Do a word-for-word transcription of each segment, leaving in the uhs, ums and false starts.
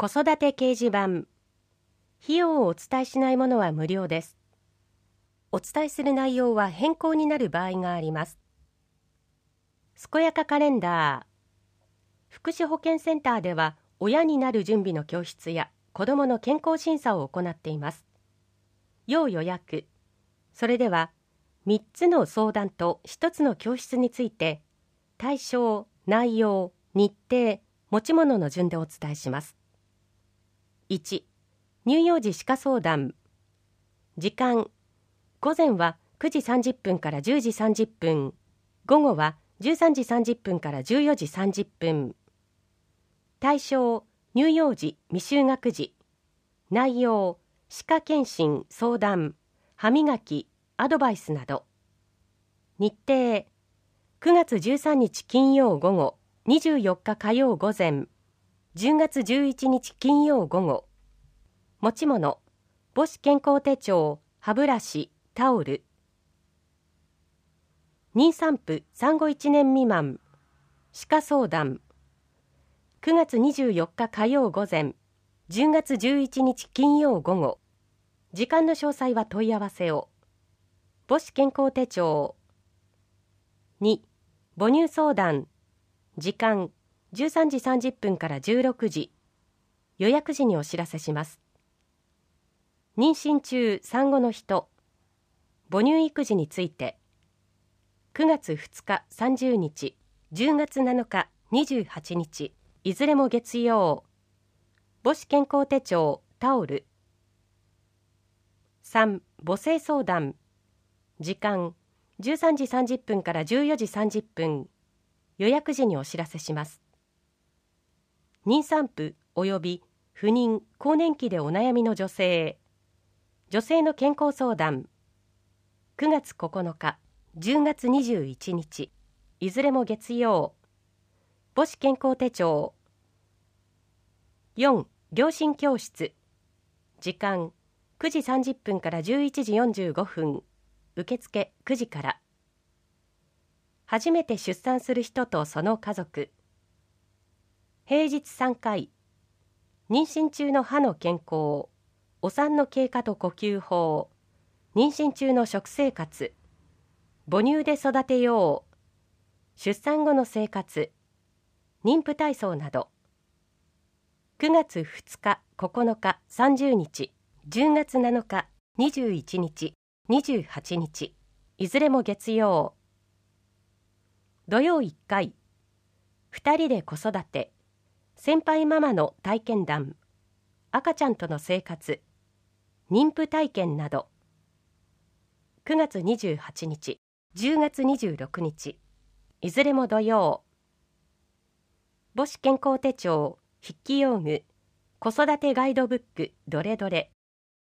子育て掲示板。費用をお伝えしないものは無料です。お伝えする内容は変更になる場合があります。健やかカレンダー。福祉保健センターでは親になる準備の教室や子どもの健康審査を行っています。要予約。それではみっつの相談とひとつの教室について対象、内容、日程、持ち物の順でお伝えします。いち、乳幼児歯科相談。時間、午前はくじさんじゅっぷんからじゅうじさんじゅっぷん、午後はじゅうさんじさんじゅっぷんからじゅうよじさんじゅっぷん。対象、乳幼児未就学児。内容、歯科検診、相談、歯磨き、アドバイスなど。日程、くがつじゅうさんにち金曜午後、にじゅうよっか火曜午前、じゅうがつじゅういちにち金曜午後。持ち物、母子健康手帳、歯ブラシ、タオル。妊産婦産後いちねん未満、歯科相談。くがつにじゅうよっか火曜午前、じゅうがつじゅういちにち金曜午後。時間の詳細は問い合わせを。母子健康手帳。に、母乳相談。時間、じゅうさんじさんじゅっぷんからじゅうろくじ。予約時にお知らせします。妊娠中、産後の人。母乳育児について。くがつふつか、さんじゅうにち、じゅうがつなのか、にじゅうはちにち、いずれも月曜。母子健康手帳、タオル。さん、母性相談。時間、じゅうさんじさんじゅっぷんからじゅうよじさんじゅっぷん。予約時にお知らせします。妊産婦及び不妊・更年期でお悩みの女性。女性の健康相談。くがつここのか、じゅうがつにじゅういちにち、いずれも月曜。母子健康手帳。よん、両親教室。時間、くじさんじゅっぷんからじゅういちじよんじゅうごふん。受付くじから。初めて出産する人とその家族。平日さんかい。妊娠中の歯の健康、お産の経過と呼吸法、妊娠中の食生活、母乳で育てよう、出産後の生活、妊婦体操など。くがつふつか、ここのか、さんじゅうにち、じゅうがつなのか、にじゅういちにち、にじゅうはちにち、いずれも月曜。土曜いっかい。ふたりで子育て、先輩ママの体験談、赤ちゃんとの生活、妊婦体験など。くがつにじゅうはちにち、じゅうがつにじゅうろくにち、いずれも土曜。母子健康手帳、筆記用具、子育てガイドブック、どれどれ。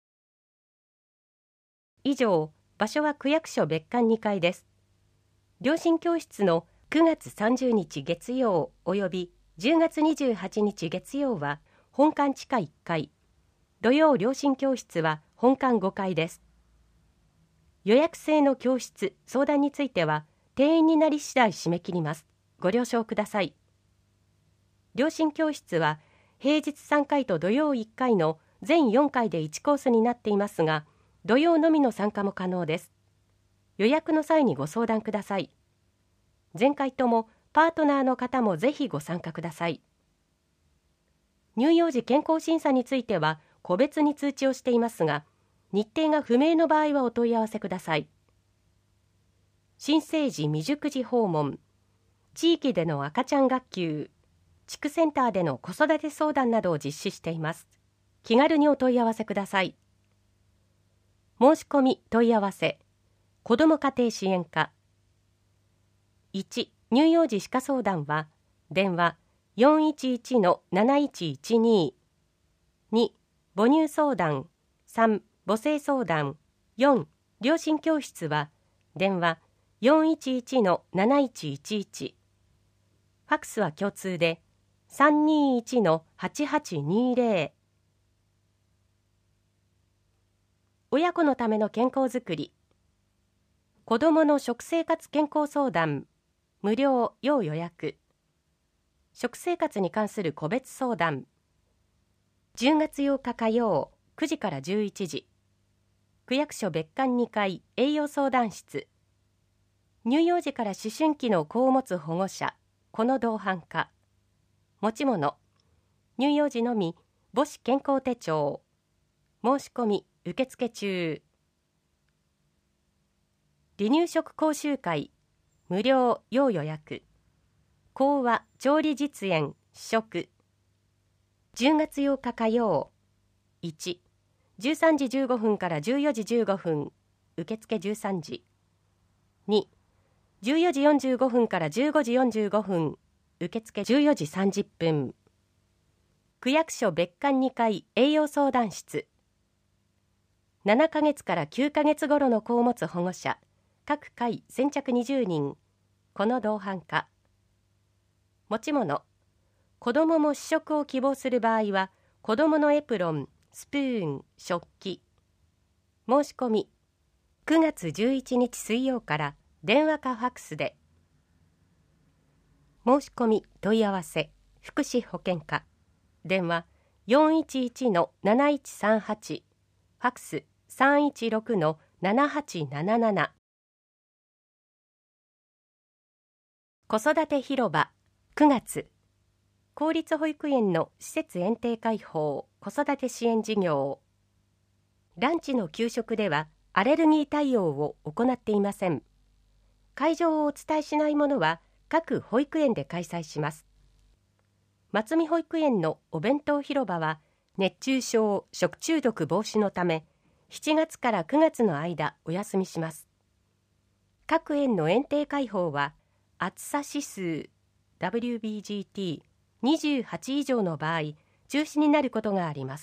以上、場所は区役所別館にかいです。両親教室のくがつさんじゅうにち月曜およびじゅうがつにじゅうはちにち月曜は本館地下いっかい、土曜両親教室は本館ごかいです。予約制の教室、相談については定員になり次第締め切ります。ご了承ください。両親教室は平日さんかいと土曜いっかいの全よんかいでいちコースになっていますが、土曜のみの参加も可能です。予約の際にご相談ください。前回ともパートナーの方もぜひご参加ください。乳幼児健康審査については個別に通知をしていますが、日程が不明の場合はお問い合わせください。新生児未熟児訪問、地域での赤ちゃん学級、地区センターでの子育て相談などを実施しています。気軽にお問い合わせください。申し込み問い合わせ、子ども家庭支援課。いち、乳幼児歯科相談は電話 よんいちいちのなないちいちに。に、母乳相談。さん、母性相談。よん、両親教室は電話 よんいちいちのなないちいちいち。ファックスは共通で さんにいちのはちはちにぜろ。親子のための健康づくり。子どもの食生活健康相談。無料要予約。食生活に関する個別相談。 じゅうがつようか火曜くじからじゅういちじ、区役所別館にかい栄養相談室。乳幼児から思春期の子を持つ保護者、この同伴か。持ち物、乳幼児のみ母子健康手帳。申し込み受付中。離乳食講習会無料要予約。講話調理実演試食。じゅうがつようか火曜。いち、じゅうさんじじゅうごふんからじゅうよじじゅうごふん、受付じゅうさんじ。に、じゅうよじよんじゅうごふんからじゅうごじよんじゅうごふん、受付じゅうよじさんじゅっぷん。区役所別館にかい栄養相談室。ななかげつからきゅうかげつ頃の子を持つ保護者、各回先着にじゅうにん、この同伴か。持ち物、子どもも試食を希望する場合は、子どものエプロン、スプーン、食器。申し込み、くがつじゅういちにち水曜から電話かファックスで。申し込み問い合わせ、福祉保健課。電話 よんいちいちのなないちさんはち、ファックス さんいちろくのななはちなななな。子育て広場くがつ。公立保育園の施設園庭開放子育て支援事業。ランチの給食ではアレルギー対応を行っていません。会場をお伝えしないものは各保育園で開催します。松見保育園のお弁当広場は熱中症・食中毒防止のためしちがつからくがつの間お休みします。各園の園庭開放は暑さ指数 ダブリュービージーティーにじゅうはち 以上の場合中止になることがあります。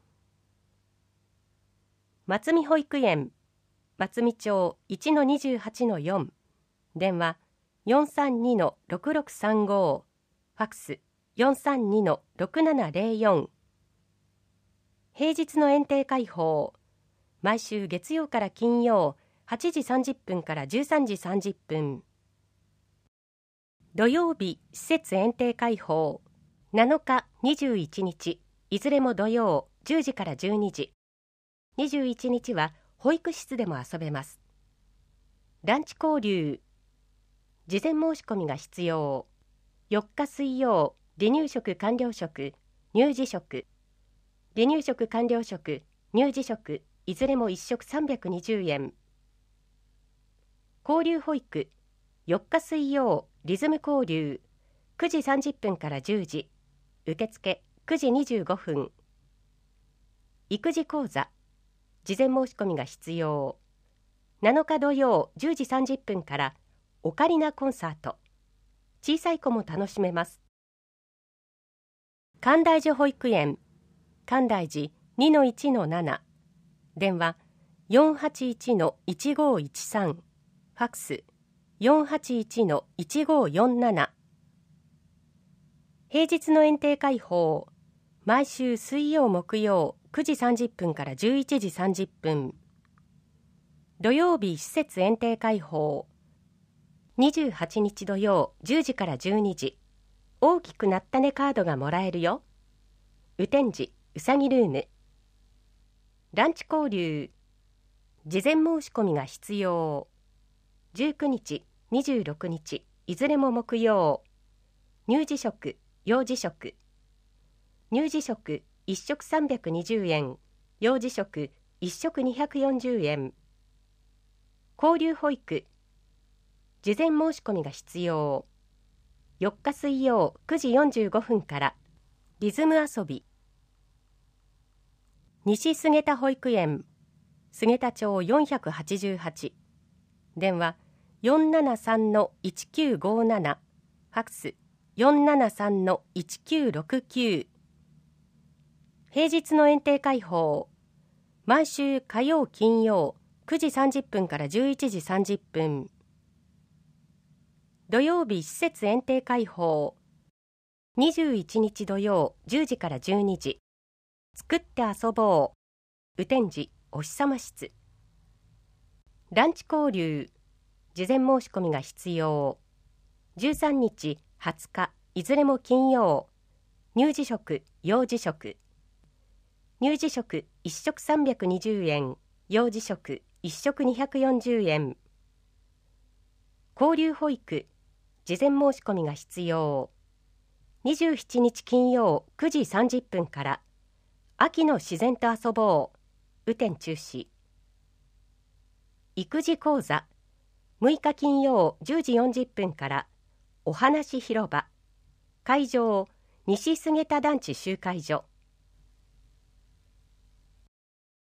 松見保育園松見町 いちのにじゅうはちのよん、電話 よんさんにのろくろくさんご、ファックス よんさんにのろくななぜろよん。平日の園庭開放、毎週月曜から金曜はちじさんじゅっぷんからじゅうさんじさんじゅっぷん。土曜日施設園庭開放、なのかにじゅういちにち、いずれも土曜じゅうじからじゅうにじ。にじゅういちにちは保育室でも遊べます。ランチ交流、事前申し込みが必要。よっか水曜、離乳食完了食、乳児食。離乳食完了食、乳児食、いずれもいっ食さんびゃくにじゅうえん。交流保育、よっか水曜、リズム交流、くじさんじゅっぷんからじゅうじ、受付くじにじゅうごふん。育児講座、事前申し込みが必要。なのか土曜じゅうじさんじゅっぷんからオカリナコンサート。小さい子も楽しめます。寛大寺保育園寛大寺 にのいちのなな、電話 よんはちいちのいちごいちさん、ファックス よんはちいちのいちごよんなな。平日の園庭開放、毎週水曜木曜くじさんじゅっぷんからじゅういちじさんじゅっぷん。土曜日施設園庭開放、にじゅうはちにち土曜じゅうじからじゅうにじ。大きくなったねカードがもらえるよ。雨天時うさぎルーム。ランチ交流、事前申し込みが必要。じゅうくにち、にじゅうろくにち、いずれも木曜。乳児食、幼児食。乳児食いっ食さんびゃくにじゅうえん、幼児食いっ食にひゃくよんじゅうえん。交流保育、事前申し込みが必要。よっか水曜くじよんじゅうごふんからリズム遊び。西菅田保育園菅田町よんひゃくはちじゅうはち、電話 よんななさんのいちきゅうごなな、ファックス よんななさんのいちきゅうろくきゅう。平日の園庭開放、毎週火曜金曜くじさんじゅっぷんからじゅういちじさんじゅっぷん。土曜日施設園庭開放、にじゅういちにち土曜じゅうじからじゅうにじ。作って遊ぼう。雨天時お日様室。ランチ交流、事前申し込みが必要。じゅうさんにち、はつか、いずれも金曜。乳児食、幼児食。 乳児食いっ食さんびゃくにじゅうえん、幼児食いっ食にひゃくよんじゅうえん。交流保育、事前申し込みが必要。にじゅうしちにち金曜くじさんじゅっぷんから、秋の自然と遊ぼう、雨天中止。育児講座、むいか金曜じゅうじよんじゅっぷんから、お話広場、会場、西菅田団地集会所。